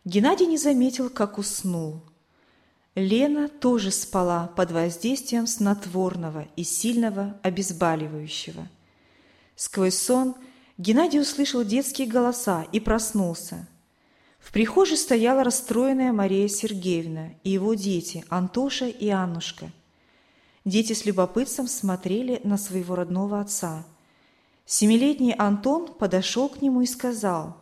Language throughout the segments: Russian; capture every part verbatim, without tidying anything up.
Геннадий не заметил, как уснул. Лена тоже спала под воздействием снотворного и сильного обезболивающего. Сквозь сон Геннадий услышал детские голоса и проснулся. В прихожей стояла расстроенная Мария Сергеевна и его дети Антоша и Аннушка. Дети с любопытством смотрели на своего родного отца. Семилетний Антон подошел к нему и сказал: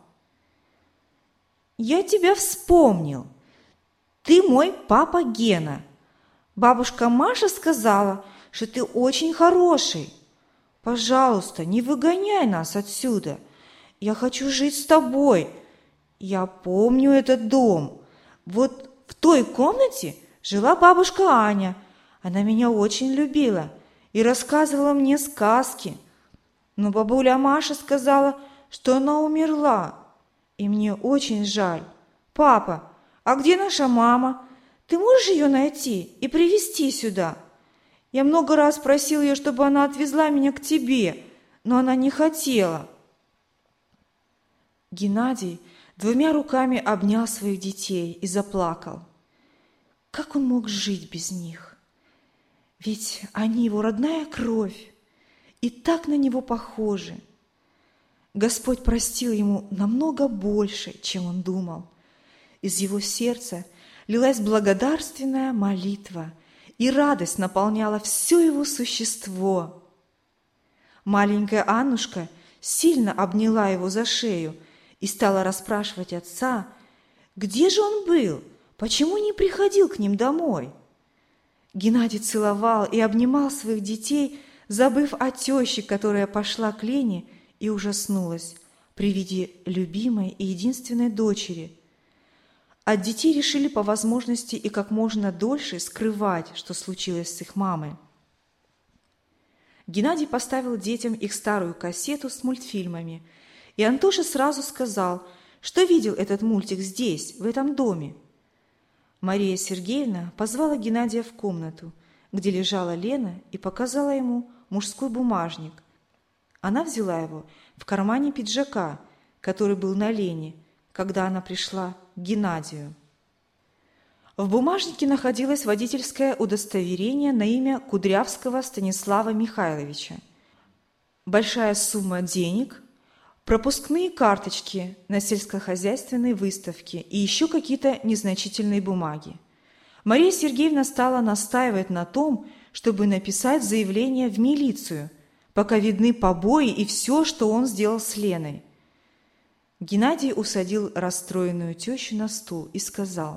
«Я тебя вспомнил. Ты мой папа Гена. Бабушка Маша сказала, что ты очень хороший. Пожалуйста, не выгоняй нас отсюда. Я хочу жить с тобой. Я помню этот дом. Вот в той комнате жила бабушка Аня. Она меня очень любила и рассказывала мне сказки. Но бабуля Маша сказала, что она умерла. И мне очень жаль. Папа, а где наша мама? Ты можешь ее найти и привезти сюда? Я много раз просил ее, чтобы она отвезла меня к тебе, но она не хотела». Геннадий двумя руками обнял своих детей и заплакал. Как он мог жить без них? Ведь они его родная кровь и так на него похожи. Господь простил ему намного больше, чем он думал. Из его сердца лилась благодарственная молитва, и радость наполняла все его существо. Маленькая Аннушка сильно обняла его за шею и стала расспрашивать отца, где же он был, почему не приходил к ним домой. Геннадий целовал и обнимал своих детей, забыв о теще, которая пошла к Лене и ужаснулась при виде любимой и единственной дочери. От детей решили по возможности и как можно дольше скрывать, что случилось с их мамой. Геннадий поставил детям их старую кассету с мультфильмами, и Антоша сразу сказал, что видел этот мультик здесь, в этом доме. Мария Сергеевна позвала Геннадия в комнату, где лежала Лена, и показала ему мужской бумажник. Она взяла его в кармане пиджака, который был на Лене, когда она пришла к Геннадию. В бумажнике находилось водительское удостоверение на имя Кудрявского Станислава Михайловича, большая сумма денег, пропускные карточки на сельскохозяйственной выставке и еще какие-то незначительные бумаги. Мария Сергеевна стала настаивать на том, чтобы написать заявление в милицию, пока видны побои и все, что он сделал с Леной. Геннадий усадил расстроенную тещу на стул и сказал: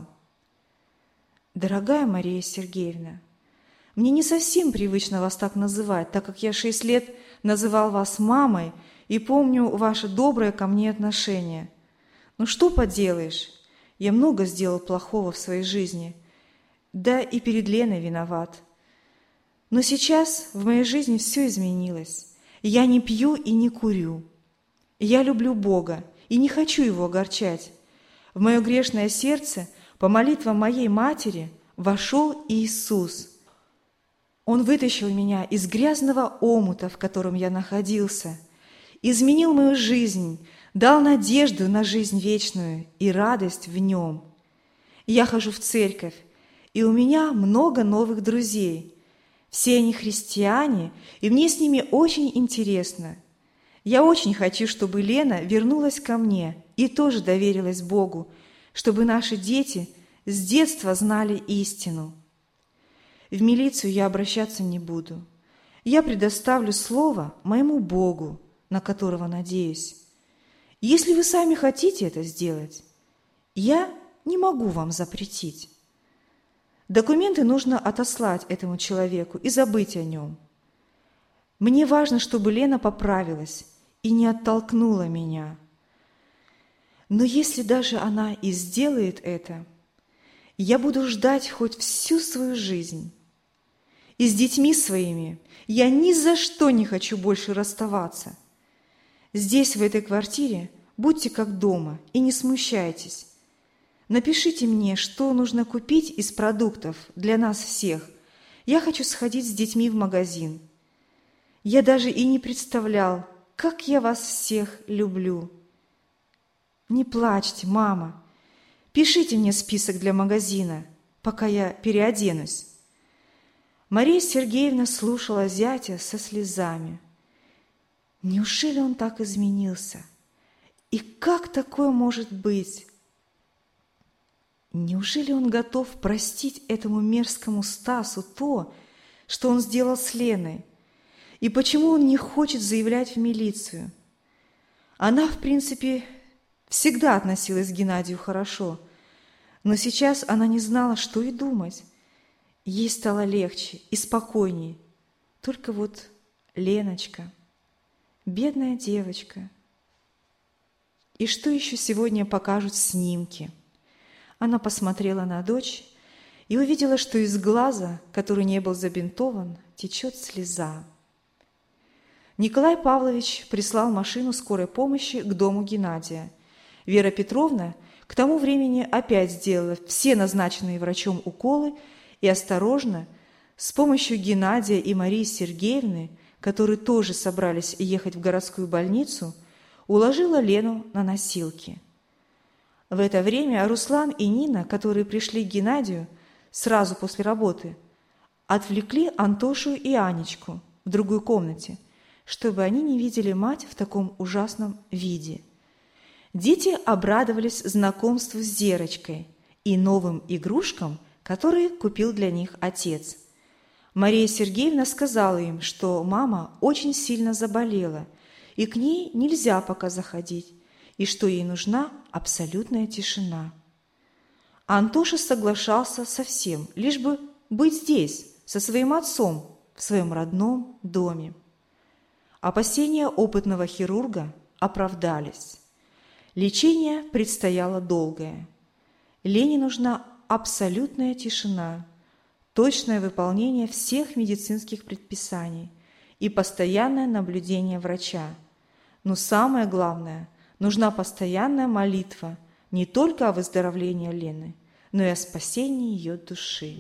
«Дорогая Мария Сергеевна, мне не совсем привычно вас так называть, так как я шесть лет называл вас мамой и помню ваше доброе ко мне отношение. Но что поделаешь, я много сделал плохого в своей жизни, да и перед Леной виноват. Но сейчас в моей жизни все изменилось. Я не пью и не курю. Я люблю Бога и не хочу Его огорчать. В мое грешное сердце, по молитвам моей матери, вошел Иисус. Он вытащил меня из грязного омута, в котором я находился, изменил мою жизнь, дал надежду на жизнь вечную и радость в Нем. Я хожу в церковь, и у меня много новых друзей. Все они христиане, и мне с ними очень интересно. Я очень хочу, чтобы Лена вернулась ко мне и тоже доверилась Богу, чтобы наши дети с детства знали истину. В милицию я обращаться не буду. Я предоставлю слово моему Богу, на которого надеюсь. Если вы сами хотите это сделать, я не могу вам запретить. Документы нужно отослать этому человеку и забыть о нем. Мне важно, чтобы Лена поправилась и не оттолкнула меня. Но если даже она и сделает это, я буду ждать хоть всю свою жизнь. И с детьми своими я ни за что не хочу больше расставаться. Здесь, в этой квартире, будьте как дома и не смущайтесь. Напишите мне, что нужно купить из продуктов для нас всех. Я хочу сходить с детьми в магазин. Я даже и не представлял, как я вас всех люблю. Не плачьте, мама. Пишите мне список для магазина, пока я переоденусь». Мария Сергеевна слушала зятя со слезами. Неужели он так изменился? И как такое может быть? Неужели он готов простить этому мерзкому Стасу то, что он сделал с Леной? И почему он не хочет заявлять в милицию? Она, в принципе, всегда относилась к Геннадию хорошо, но сейчас она не знала, что и думать. Ей стало легче и спокойней. Только вот Леночка, бедная девочка. И что еще сегодня покажут снимки? Она посмотрела на дочь и увидела, что из глаза, который не был забинтован, течет слеза. Николай Павлович прислал машину скорой помощи к дому Геннадия. Вера Петровна к тому времени опять сделала все назначенные врачом уколы и осторожно, с помощью Геннадия и Марии Сергеевны, которые тоже собрались ехать в городскую больницу, уложила Лену на носилки. В это время Руслан и Нина, которые пришли к Геннадию сразу после работы, отвлекли Антошу и Анечку в другой комнате, чтобы они не видели мать в таком ужасном виде. Дети обрадовались знакомству с Зерочкой и новым игрушкам, которые купил для них отец. Мария Сергеевна сказала им, что мама очень сильно заболела, и к ней нельзя пока заходить, и что ей нужна абсолютная тишина. Антоша соглашался со всем, лишь бы быть здесь, со своим отцом, в своем родном доме. Опасения опытного хирурга оправдались. Лечение предстояло долгое. Лене нужна абсолютная тишина, точное выполнение всех медицинских предписаний и постоянное наблюдение врача. Но самое главное, нужна постоянная молитва не только о выздоровлении Лены, но и о спасении ее души.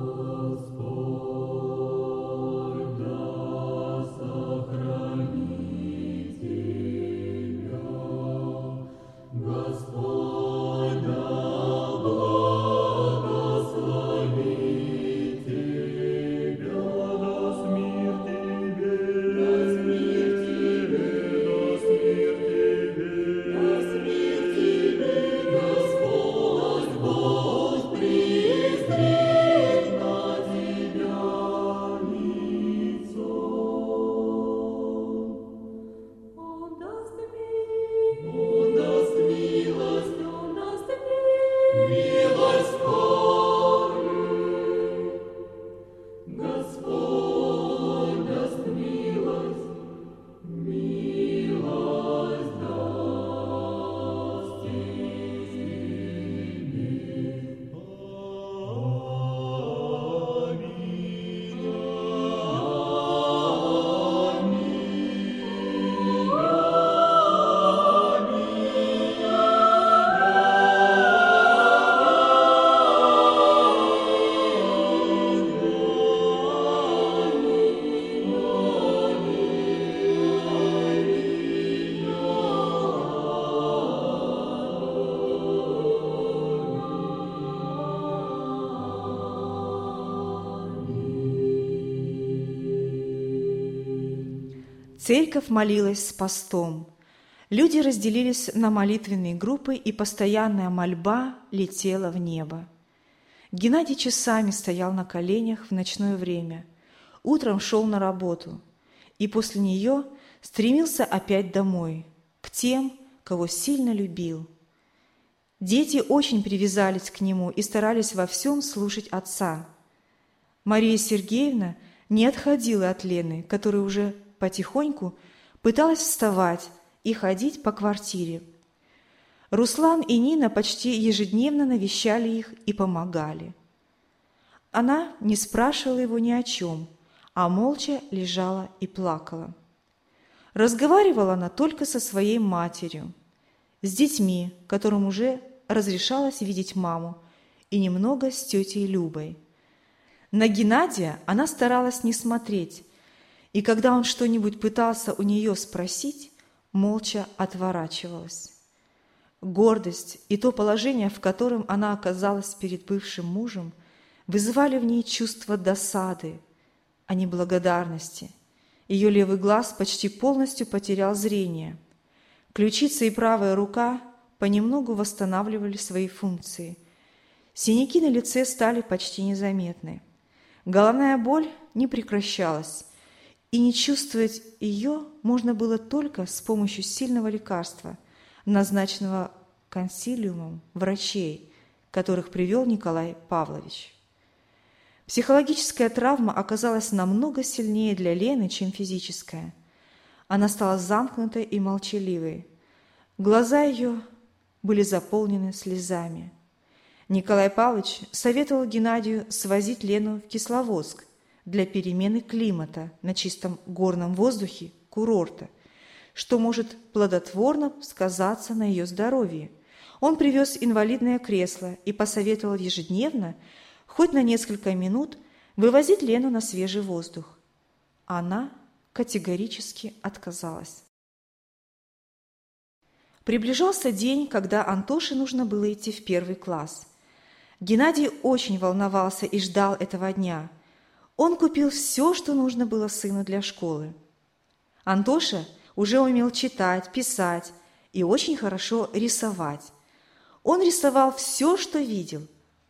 Церковь молилась с постом. Люди разделились на молитвенные группы, и постоянная мольба летела в небо. Геннадий часами стоял на коленях в ночное время, утром шел на работу и после нее стремился опять домой, к тем, кого сильно любил. Дети очень привязались к нему и старались во всем слушать отца. Мария Сергеевна не отходила от Лены, которая уже потихоньку пыталась вставать и ходить по квартире. Руслан и Нина почти ежедневно навещали их и помогали. Она не спрашивала его ни о чем, а молча лежала и плакала. Разговаривала она только со своей матерью, с детьми, которым уже разрешалось видеть маму, и немного с тетей Любой. На Геннадия она старалась не смотреть, и когда он что-нибудь пытался у нее спросить, молча отворачивалась. Гордость и то положение, в котором она оказалась перед бывшим мужем, вызывали в ней чувство досады, а не благодарности. Ее левый глаз почти полностью потерял зрение. Ключица и правая рука понемногу восстанавливали свои функции. Синяки на лице стали почти незаметны. Головная боль не прекращалась, и не чувствовать ее можно было только с помощью сильного лекарства, назначенного консилиумом врачей, которых привел Николай Павлович. Психологическая травма оказалась намного сильнее для Лены, чем физическая. Она стала замкнутой и молчаливой. Глаза ее были заполнены слезами. Николай Павлович советовал Геннадию свозить Лену в Кисловодск для перемены климата на чистом горном воздухе курорта, что может плодотворно сказаться на ее здоровье. Он привез инвалидное кресло и посоветовал ежедневно, хоть на несколько минут, вывозить Лену на свежий воздух. Она категорически отказалась. Приближался день, когда Антоше нужно было идти в первый класс. Геннадий очень волновался и ждал этого дня. Он купил все, что нужно было сыну для школы. Антоша уже умел читать, писать и очень хорошо рисовать. Он рисовал все, что видел.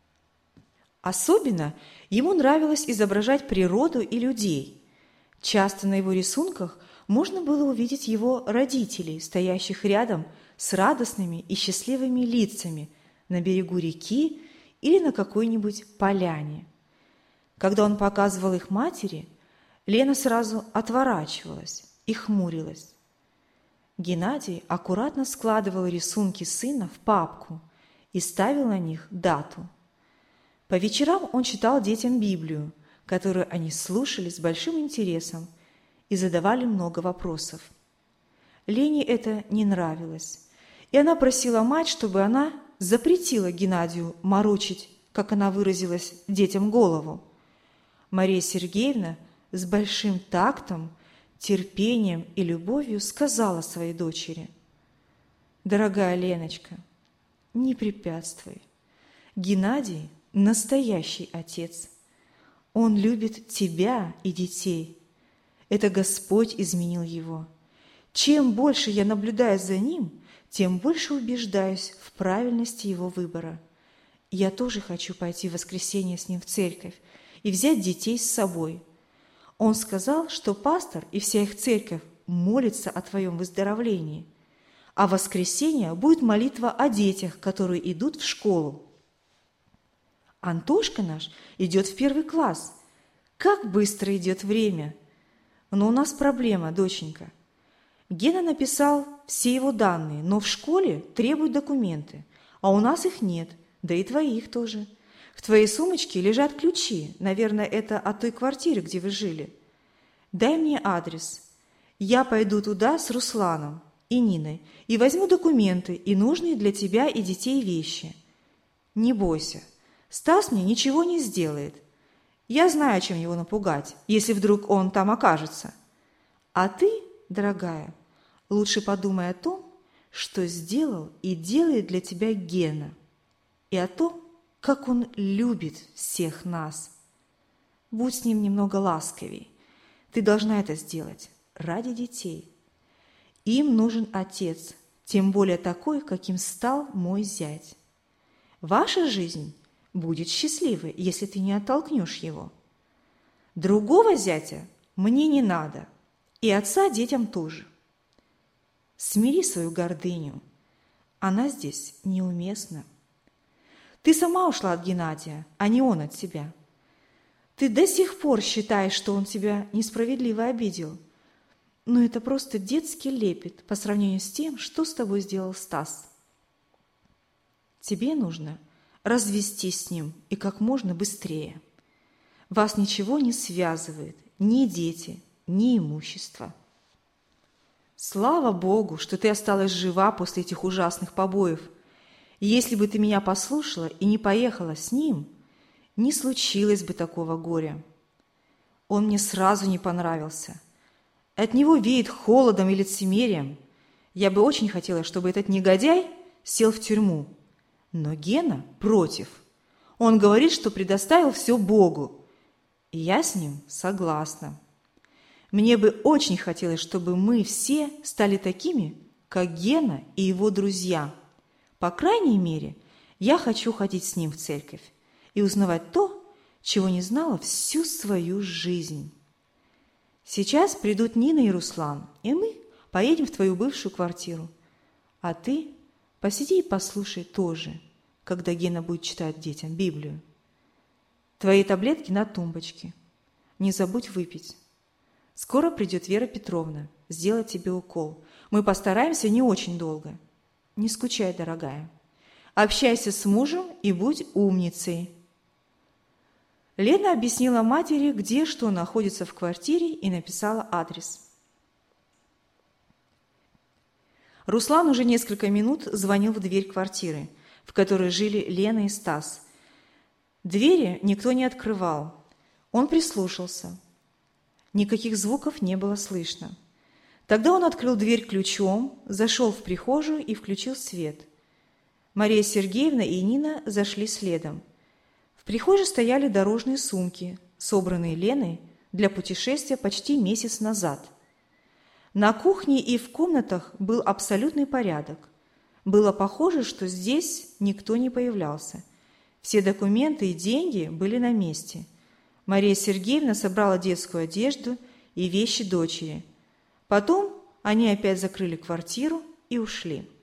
Особенно ему нравилось изображать природу и людей. Часто на его рисунках можно было увидеть его родителей, стоящих рядом с радостными и счастливыми лицами на берегу реки или на какой-нибудь поляне. Когда он показывал их матери, Лена сразу отворачивалась и хмурилась. Геннадий аккуратно складывал рисунки сына в папку и ставил на них дату. По вечерам он читал детям Библию, которую они слушали с большим интересом и задавали много вопросов. Лене это не нравилось, и она просила мать, чтобы она запретила Геннадию морочить, как она выразилась, детям голову. Мария Сергеевна с большим тактом, терпением и любовью сказала своей дочери: «Дорогая Леночка, не препятствуй. Геннадий – настоящий отец. Он любит тебя и детей. Это Господь изменил его. Чем больше я наблюдаю за ним, тем больше убеждаюсь в правильности его выбора. Я тоже хочу пойти в воскресенье с ним в церковь и взять детей с собой. Он сказал, что пастор и вся их церковь молится о твоем выздоровлении, а в воскресенье будет молитва о детях, которые идут в школу. Антошка наш идет в первый класс. Как быстро идет время! Но у нас проблема, доченька. Гена написал все его данные, но в школе требуют документы, а у нас их нет, да и твоих тоже. В твоей сумочке лежат ключи, наверное, это от той квартиры, где вы жили. Дай мне адрес. Я пойду туда с Русланом и Ниной и возьму документы и нужные для тебя и детей вещи. Не бойся, Стас мне ничего не сделает. Я знаю, чем его напугать, если вдруг он там окажется. А ты, дорогая, лучше подумай о том, что сделал и делает для тебя Гена, и о том, как он любит всех нас. Будь с ним немного ласковей. Ты должна это сделать ради детей. Им нужен отец, тем более такой, каким стал мой зять. Ваша жизнь будет счастливой, если ты не оттолкнешь его. Другого зятя мне не надо, и отца детям тоже. Смири свою гордыню, она здесь неуместна. Ты сама ушла от Геннадия, а не он от тебя. Ты до сих пор считаешь, что он тебя несправедливо обидел, но это просто детский лепет по сравнению с тем, что с тобой сделал Стас. Тебе нужно развестись с ним и как можно быстрее. Вас ничего не связывает, ни дети, ни имущество. Слава Богу, что ты осталась жива после этих ужасных побоев. И если бы ты меня послушала и не поехала с ним, не случилось бы такого горя. Он мне сразу не понравился. От него веет холодом и лицемерием. Я бы очень хотела, чтобы этот негодяй сел в тюрьму. Но Гена против. Он говорит, что предоставил все Богу. И я с ним согласна. Мне бы очень хотелось, чтобы мы все стали такими, как Гена и его друзья. По крайней мере, я хочу ходить с ним в церковь и узнавать то, чего не знала всю свою жизнь. Сейчас придут Нина и Руслан, и мы поедем в твою бывшую квартиру. А ты посиди и послушай тоже, когда Гена будет читать детям Библию. Твои таблетки на тумбочке. Не забудь выпить. Скоро придет Вера Петровна сделать тебе укол. Мы постараемся не очень долго. Не скучай, дорогая. Общайся с мужем и будь умницей. Лена объяснила матери, где что находится в квартире, и написала адрес. Руслан уже несколько минут звонил в дверь квартиры, в которой жили Лена и Стас. Двери никто не открывал. Он прислушался. Никаких звуков не было слышно. Тогда он открыл дверь ключом, зашел в прихожую и включил свет. Мария Сергеевна и Нина зашли следом. В прихожей стояли дорожные сумки, собранные Леной для путешествия почти месяц назад. На кухне и в комнатах был абсолютный порядок. Было похоже, что здесь никто не появлялся. Все документы и деньги были на месте. Мария Сергеевна собрала детскую одежду и вещи дочери. Потом они опять закрыли квартиру и ушли.